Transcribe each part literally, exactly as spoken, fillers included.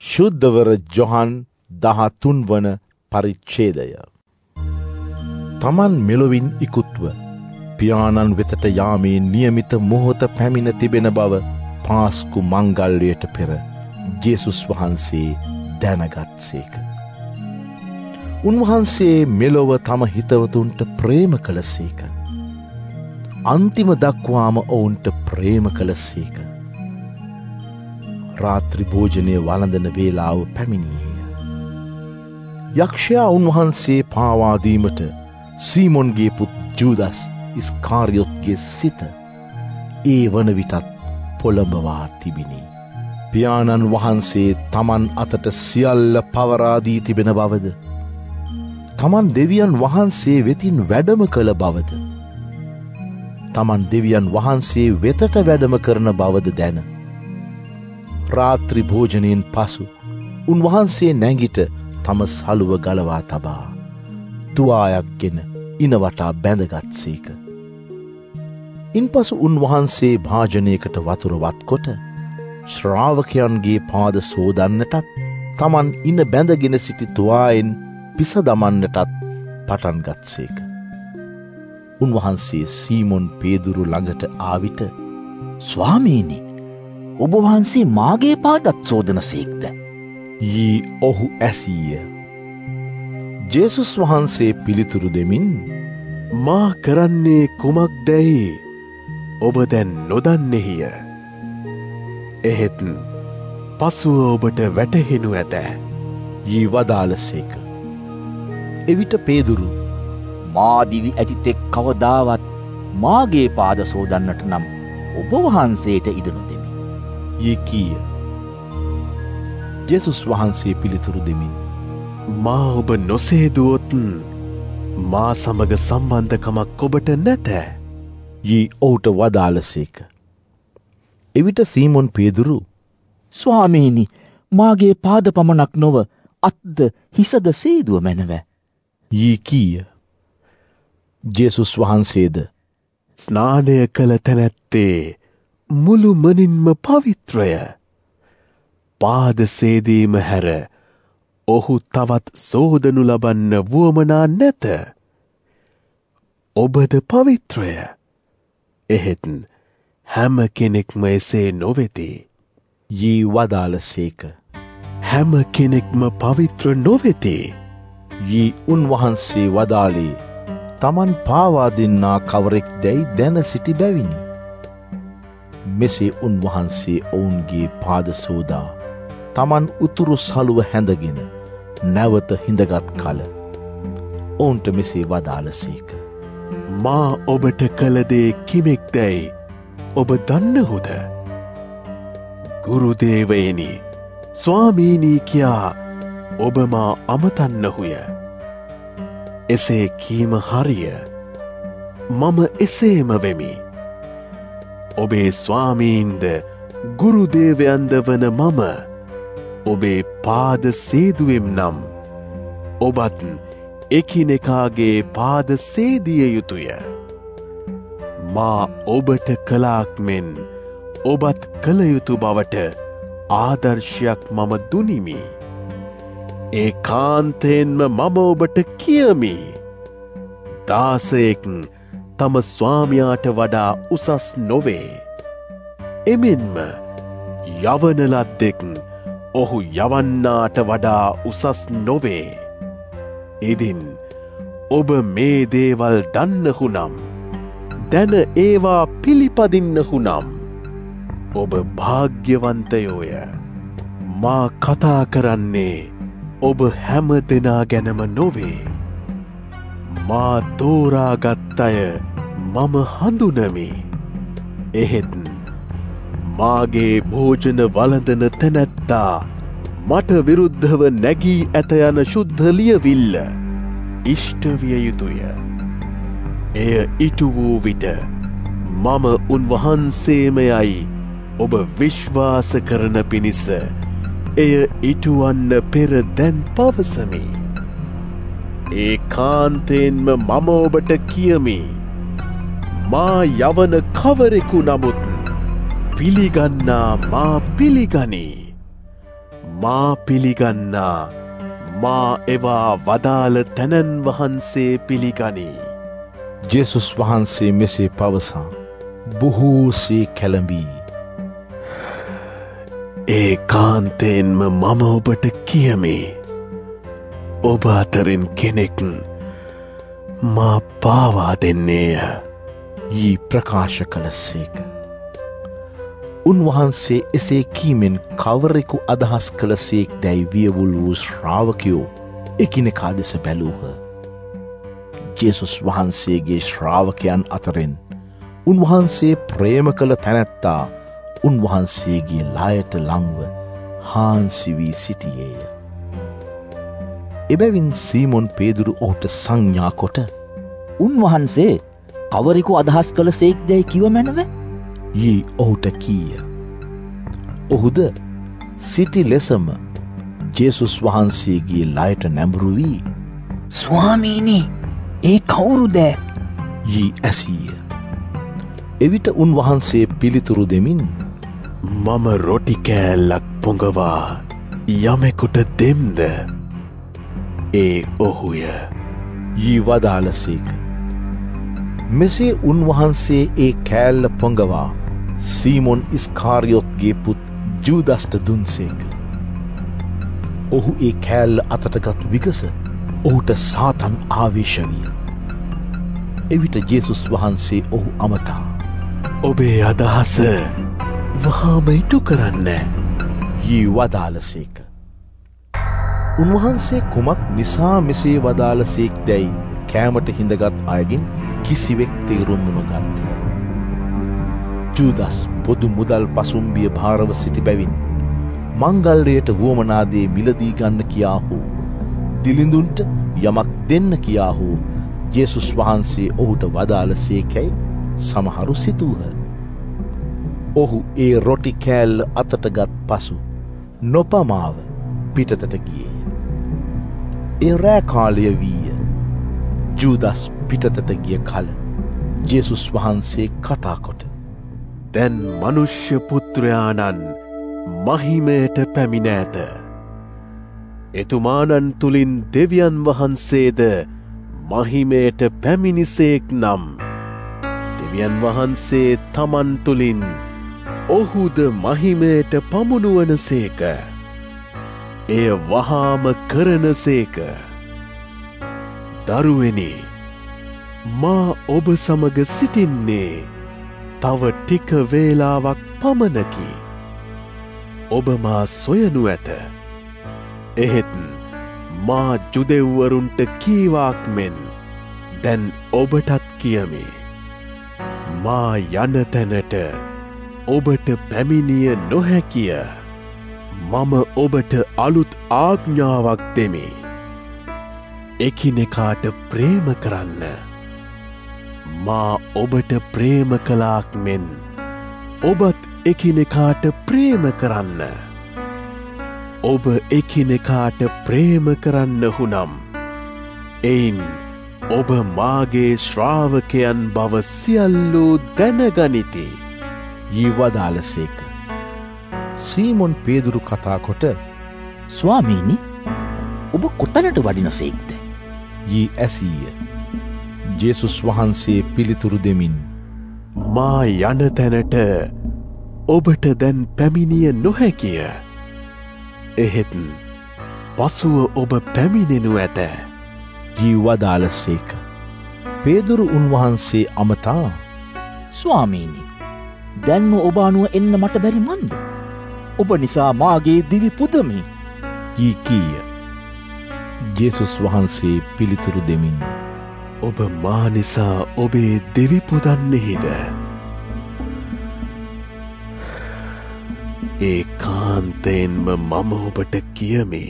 ශුද්ධවර ජොහන් දහතුන් වන පරිච්ඡේදය. තමන් මෙලොවින් ඉකුත්ව පියාණන් වෙතට යාමේ නියමිත මොහොත පැමිණ තිබෙන බව පාස්කු මංගල්‍යයට පෙර ජේසුස් වහන්සේ දැනගත්සේක. උන්වහන්සේ මෙලොව තම හිතවතුන්ට ප්‍රේම කළසේක. අන්තිම දක්වාම ඔවුන්ට ප්‍රේම කළසේක. රාත්‍රි භෝජනය වළඳන වේලාව පැමිණියේය. යක්ෂයා උන්වහන්සේ පාවාදීමට සීමොන්ගේ පුත් ජූදස් ඉස්කාරියොත්ගේ සිත ඒ වන විටත් පොළඹවා තිබිණි. පියාණන් වහන්සේ තමන් අතට සියල්ල පවරාදී තිබෙන බවද, තමන් දෙවියන් වහන්සේ වෙතින් වැඩම කළ බවද, තමන් දෙවියන් වහන්සේ වෙතට වැඩම කරන බවද දැන රාත්‍රි භෝජනයෙන් පසු උන්වහන්සේ නැගිට තම සළුව ගලවා තබා තුවායක් ගෙන ඉනවටා බැඳගත්සේක. ඉන්පසු උන්වහන්සේ භාජනයකට වතුර වත්කොට ශ්‍රාවකයන්ගේ පාද සෝදන්නටත් තමන් ඉන බැඳගෙන සිටි තුවායෙන් පිස දමන්නටත් පටන් ගත්සේක. උන්වහන්සේ සීමොන් පේදුරු ළඟට ආවිට, ස්වාමීනි, ඔබ වහන්සේ මාගේ පාදත් සෝදන සේක්ද? යී ඔහු ඇසීය. ජේසුස් වහන්සේ පිළිතුරු දෙමින්, මා කරන්නේ කුමක්දැයි ඔබ දැන් නොදන්නෙහිය. එහෙත් පසුව ඔබට වැටහෙනු ඇත යී වදාළසේක. එවිට පේදුරු, මා දිවි ඇතිතෙක් කවදාවත් මාගේ පාද සෝදන්නට නම් ඔබ වහන්සේට ඉඩ නොදෙමි යී කීය. ජේසුස් වහන්සේ පිළිතුරු දෙමින්, මා ඔබ නොසේදුවොත් මා සමග සම්බන්ධකමක් ඔබට නැත යී ඔහුට වදාළසේක. එවිට සීමොන් පේදුරු, ස්වාමීනි, මාගේ පාද පමණක් නොව අත්ද හිසද සේදුව මැනව යී කීය. ජේසුස් වහන්සේද, ස්නානය කළ තැනැත්තේ මුළු මනින්ම පවිත්‍රය. පාද සේදීම හැර ඔහු තවත් සෝදනු ලබන්න වුවමනා නැත. ඔබද පවිත්‍රය. එහෙත් හැම කෙනෙක්ම එසේ නොවෙති යී වදාළසේක. හැම කෙනෙක්ම පවිත්‍ර නොවෙති යී උන්වහන්සේ වදාළේ තමන් පාවා දෙන්නා කවරෙක් දැයි දැන සිටි බැවිනි. මෙසේ උන්වහන්සේ ඔවුන්ගේ පාද සෝදා තමන් උතුරු සළුව හැඳගෙන නැවත හිඳගත් කල ඔවුන්ට මෙසේ වදාළසේක. මා ඔබට කළදේ කිමෙක්දැයි ඔබ දන්නහුද? ගුරුදේවයනි, ස්වාමීනී කියා ඔබ මා අමතන්නහුය. එසේ කීම හරිය. මම එසේම වෙමි. ඔබේ ස්වාමීන්ද ගුරුදේවයන්ද වන මම ඔබේ පාද සේදුවෙම් නම් ඔබත් එකිනෙකාගේ පාද සේදිය යුතුය. මා ඔබට කලාක් මෙන් ඔබත් කළ යුතු බවට ආදර්ශයක් මම දුනිමි. ඒ කාන්තයෙන්ම මම ඔබට කියමි. දාසයෙක් තම ස්වාමියාට වඩා උසස් නොවේ. එමෙන්ම යවන ලද්දෙක් ඔහු යවන්නාට වඩා උසස් නොවේ. ඉදින් ඔබ මේ දේවල් දන්නහු නම්, දැන ඒවා පිළිපදින්නහු නම් ඔබ භාග්‍යවන්තයෝය. මා කතා කරන්නේ ඔබ හැම දෙනා ගැනම නොවේ. මා තෝරාගත් අය මම හඳුනමි. එහෙත් මාගේ භෝජන වළඳන තැනැත්තා මට විරුද්ධව නැගී ඇත යන ශුද්ධ ලියවිල්ල ඉෂ්ට විය යුතුය. එය ඉටු වූ විට මම උන්වහන්සේමයයි ඔබ විශ්වාස කරන පිණිස එය ඉටුවන්න පෙර දැන් පවසමි. ඒ කාන්තයෙන්ම මම ඔබට කියමි, මා යවන කවරෙකු නමුත් පිළිගන්නා මා පිළිගනී. මා පිළිගන්නා මා එවා වදාළ තැනන් වහන්සේ පිළිගනී. ජේසුස් වහන්සේ මෙසේ පවසා බොහෝසේ කැළඹී ඒ කාන්තයෙන්ම මම ඔබට කියමි. ඔබ අතරින් කෙනෙක් මා පාවා දෙන්නේය. යී ප්‍රකාශ කළසේක. උන්වහන්සේ එසේ කීමෙන් කවරෙකු අදහස් කළසේක් දැයි වියවුල් වූ ශ්‍රාවකයෝ එකිනෙකා දෙස බැලූහ. ජේසුස් වහන්සේගේ ශ්‍රාවකයන් අතරින් උන්වහන්සේ ප්‍රේම කළ තැනැත්තා උන්වහන්සේගේ ලායට ලංව හාන්සි වී සිටියේය. එබැවින් සීමොන් පේදුරු ඔහුට සංඥා කොට උන්වහන්සේ කවරෙකු අදහස් කළ සේක්දැයි කිව මැනව යී ඔහුට කීය. ඔහුද සිටි ලෙසම ජේසුස් වහන්සේගේ ලායට නැඹුරු වී ස්වාමීනි ඒ කවුරුදෑ යී ඇසීය. එවිට උන්වහන්සේ පිළිතුරු දෙමින් මම රොටි කෑල්ලක් පොඟවා යමෙකුට දෙම්ද ඒ ඔහුය යී වදාළසේක. මෙසේ උන්වහන්සේ ඒ කෑල්ල පොඟවා සීමොන් ඉස්කාරියොත්ගේ පුත් ජූදස්ට දුන්සේක. ඔහු ඒ කෑල්ල අතටගත් විගස ඔහුට සාතන් ආවේශ විය. එවිට ජේසුස් වහන්සේ ඔහු අමතා ඔබේ අදහස වහාම ඉටු කරන්න යී වදාළසේක. උන්වහන්සේ කුමක් නිසා මෙසේ වදාළසේක් දැයි කෑමට හිඳගත් අයගින් කිසිවෙක් තේරුම් නොගත්හ. ජූදස් පොදු මුදල් පසුම්බිය භාරව සිටි බැවින් මංගල්‍යයට වුවමනාදේ මිලදී ගන්න කියා හෝ දිලිඳුන්ට යමක් දෙන්න කියා හෝ ජේසුස් වහන්සේ ඔහුට වදාළසේකැයි සමහරු සිතූහ. ඔහු ඒ රොටි කෑල්ල අතටගත් පසු නොපමාව පිටතට ගියේ. ඒ රෑකාලය වීය. ජූදස් පිටතට ගිය කල ජේසුස් වහන්සේ කතා කොට දැන් මනුෂ්‍ය පුත්‍රයාණන් මහිමයට පැමිණ ඇත. එතුමානන් තුළින් දෙවියන් වහන්සේද මහිමයට පැමිණිසේක් නම් දෙවියන් වහන්සේ තමන් තුළින් ඔහුද මහිමයට පමුණුවන සේක. එය වහාම කරන සේක. දරුවනි මා ඔබ සමග සිටින්නේ තව ටික වේලාවක් පමණකි. ඔබ මා සොයනු ඇත. එහෙත් මා ජුදෙව්වරුන්ට කීවාක් මෙන් දැන් ඔබටත් කියමි. මා යන තැනට ඔබට පැමිණිය නොහැකිය. මම ඔබට අලුත් ආඥාවක් දෙමි. එකිනෙකාට ප්‍රේම කරන්න. මා ඔබට ප්‍රේම කලාක් මෙන් ඔබත් එකිනෙකාට ප්‍රේම කරන්න. ඔබ එකිනෙකාට ප්‍රේම කරන්නහු නම් එයින් ඔබ මාගේ ශ්‍රාවකයන් බව සියල්ලෝ දැනගනිති යී වදාළසේක. සීමොන් පේදුරු කතා කොට ස්වාමීනි ඔබ කොතනට වඩින සේක්ද යී ඇසීය. ජේසුස් වහන්සේ පිළිතුරු දෙමින් මා යන තැනට ඔබට දැන් පැමිණිය නොහැකිය. එහෙත් පසුව ඔබ පැමිණෙනු ඇත යී වදාළසේක. පේදුරු උන්වහන්සේ අමතා ස්වාමීනි දැන්ම ඔබ අනුව එන්න මට බැරි මන්ද. ඔබ නිසා මාගේ දිවි පුදමි යී කීය. ජේසුස් වහන්සේ පිළිතුරු දෙමින් ඔබ මා නිසා ඔබේ දෙවි පුදන්නෙහිද. ඒ කාන්තයෙන්ම මම ඔබට කියමි.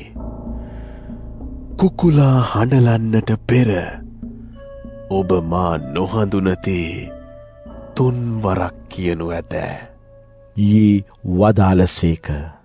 කුකුලා හඬලන්නට පෙර ඔබ මා නොහඳුනති තුන් වරක් කියනු ඇත යී වදාළසේක.